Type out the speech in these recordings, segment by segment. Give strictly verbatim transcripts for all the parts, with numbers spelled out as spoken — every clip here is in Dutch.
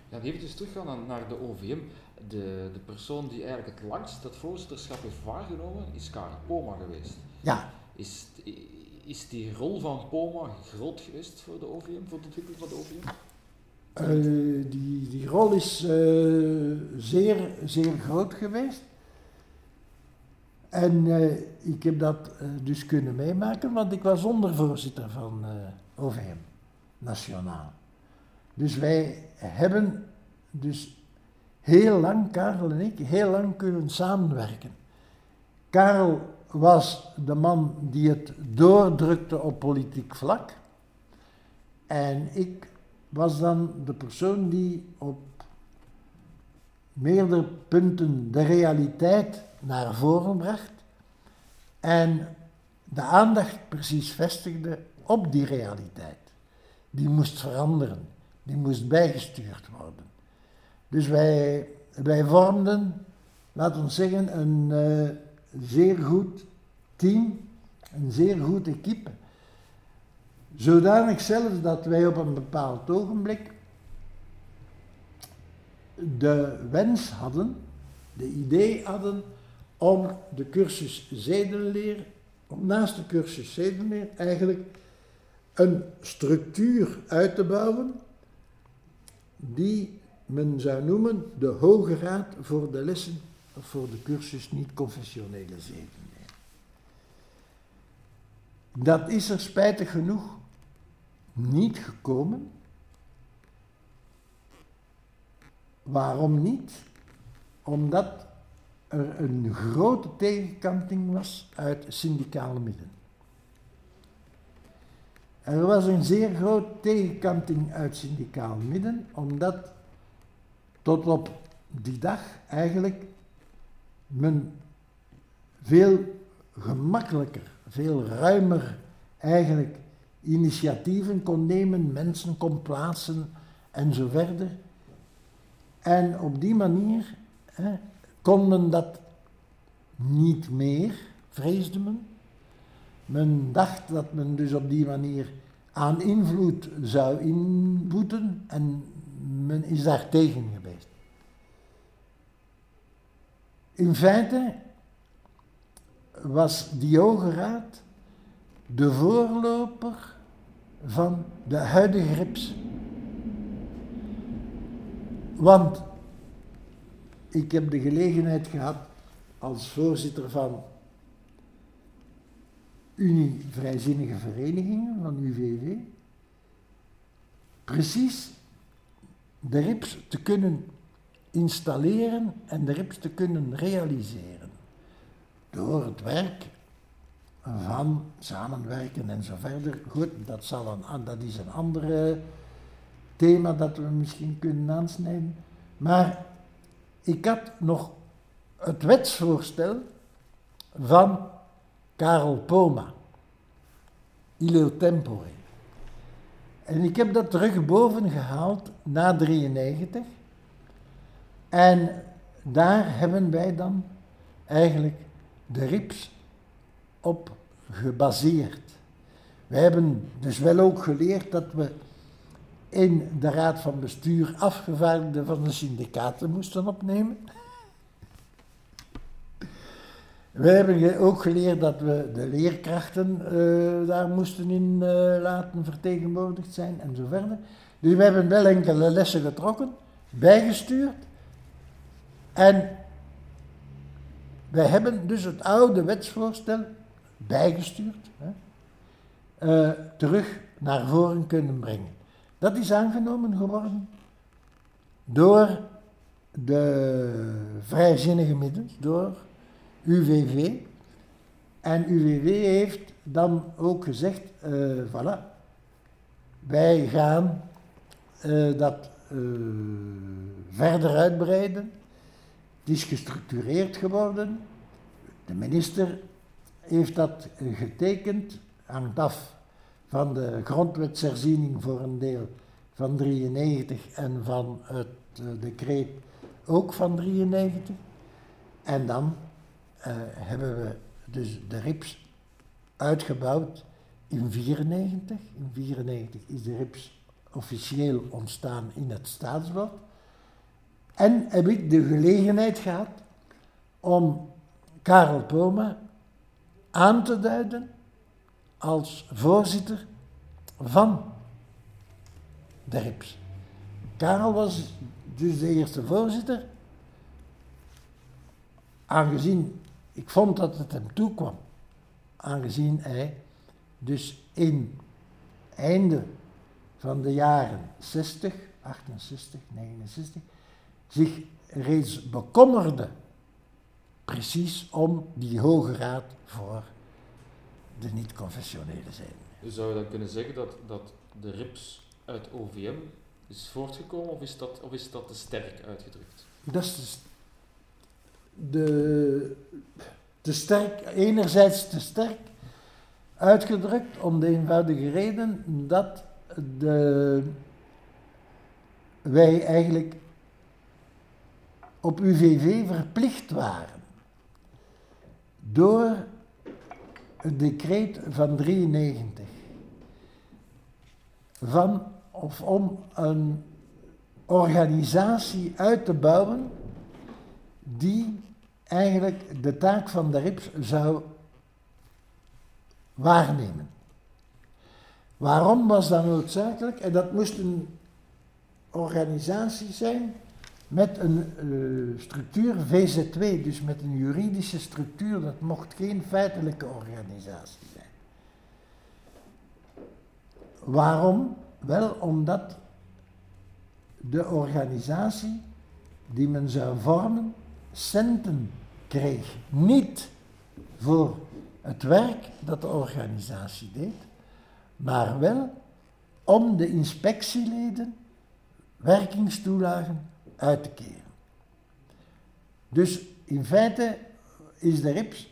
Ja, die even teruggaan naar, naar de O V M. De, de persoon die eigenlijk het langst dat voorzitterschap heeft waargenomen, is Karel Poma geweest. Ja. Is, is die rol van Poma groot geweest voor de O V M, voor de ontwikkeling van de O V M? Uh, die, die rol is uh, zeer, zeer groot geweest. En uh, ik heb dat uh, dus kunnen meemaken, want ik was ondervoorzitter van uh, O V M, nationaal. Dus wij hebben dus heel lang, Karel en ik, heel lang kunnen samenwerken. Karel was de man die het doordrukte op politiek vlak. En ik was dan de persoon die op meerdere punten de realiteit naar voren bracht. En de aandacht precies vestigde op die realiteit. Die moest veranderen, die moest bijgestuurd worden. Dus wij, wij vormden, laten we zeggen, een uh, zeer goed team, een zeer goed equipe. Zodanig zelfs dat wij op een bepaald ogenblik de wens hadden, de idee hadden om de cursus zedenleer, om naast de cursus zedenleer eigenlijk een structuur uit te bouwen die men zou noemen de Hoge Raad voor de lessen of voor de cursus niet-confessionele zedenleer. Dat is er spijtig genoeg niet gekomen. Waarom niet? Omdat er een grote tegenkanting was uit syndicale midden. Er was een zeer grote tegenkanting uit syndicaal midden, omdat tot op die dag eigenlijk men veel gemakkelijker, veel ruimer eigenlijk initiatieven kon nemen, mensen kon plaatsen en zo verder. En op die manier hè, kon men dat niet meer, vreesde men. Men dacht dat men dus op die manier aan invloed zou inboeten en men is daar tegen geweest. In feite was die Hoge Raad de voorloper van de huidige R I P S. Want ik heb de gelegenheid gehad als voorzitter van Unie Vrijzinnige Verenigingen, van U V V, precies de R I P S te kunnen installeren en de R I P S te kunnen realiseren. Door het werk van samenwerken en zo verder. Goed, dat, zal een, dat is een ander thema dat we misschien kunnen aansnijden. Maar ik had nog het wetsvoorstel van Karel Poma, Ileo Tempore. En ik heb dat terug boven gehaald na drieënnegentig. En daar hebben wij dan eigenlijk de R I P S op gebaseerd. Wij hebben dus wel ook geleerd dat we in de raad van bestuur afgevaardigden van de syndicaten moesten opnemen. We hebben ook geleerd dat we de leerkrachten uh, daar moesten in uh, laten vertegenwoordigd zijn en zo verder. Dus we hebben wel enkele lessen getrokken, bijgestuurd. En wij hebben dus het oude wetsvoorstel bijgestuurd, hè, uh, terug naar voren kunnen brengen. Dat is aangenomen geworden door de vrijzinnige middels, door U V V. En U V V heeft dan ook gezegd, uh, voilà, wij gaan uh, dat uh, verder uitbreiden. Het is gestructureerd geworden. De minister heeft dat getekend, hangt af van de grondwetsherziening voor een deel van drieënnegentig en van het uh, decreet ook van drieënnegentig. En dan uh, hebben we dus de R I P S uitgebouwd in vierennegentig. In vierennegentig is de R I P S officieel ontstaan in het Staatsblad. En heb ik de gelegenheid gehad om Karel Poma aan te duiden als voorzitter van de R I P S. Karel was dus de eerste voorzitter, aangezien ik vond dat het hem toekwam, aangezien hij dus in einde van de jaren zestig, achtenzestig, negenenzestig zich reeds bekommerde precies om die Hoge Raad voor de niet-confessionele zijde. Dus zou je dan kunnen zeggen dat, dat de R I P S uit O V M is voortgekomen, of is dat, of is dat te sterk uitgedrukt? Dat is de, te sterk, enerzijds te sterk uitgedrukt om de eenvoudige reden dat de, wij eigenlijk op U V V verplicht waren door het decreet van drieënnegentig van of om een organisatie uit te bouwen die eigenlijk de taak van de R I P S zou waarnemen. Waarom was dat noodzakelijk? En dat moest een organisatie zijn met een uh, structuur V Z W, dus met een juridische structuur, dat mocht geen feitelijke organisatie zijn. Waarom? Wel omdat de organisatie die men zou vormen centen kreeg. Niet voor het werk dat de organisatie deed, maar wel om de inspectieleden werkingstoelagen uit te keren. Dus in feite is de R I P S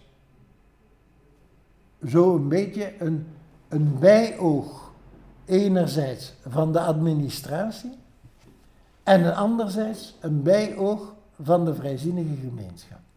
zo een beetje een, een bijoog enerzijds van de administratie en anderzijds een bijoog van de vrijzinnige gemeenschap.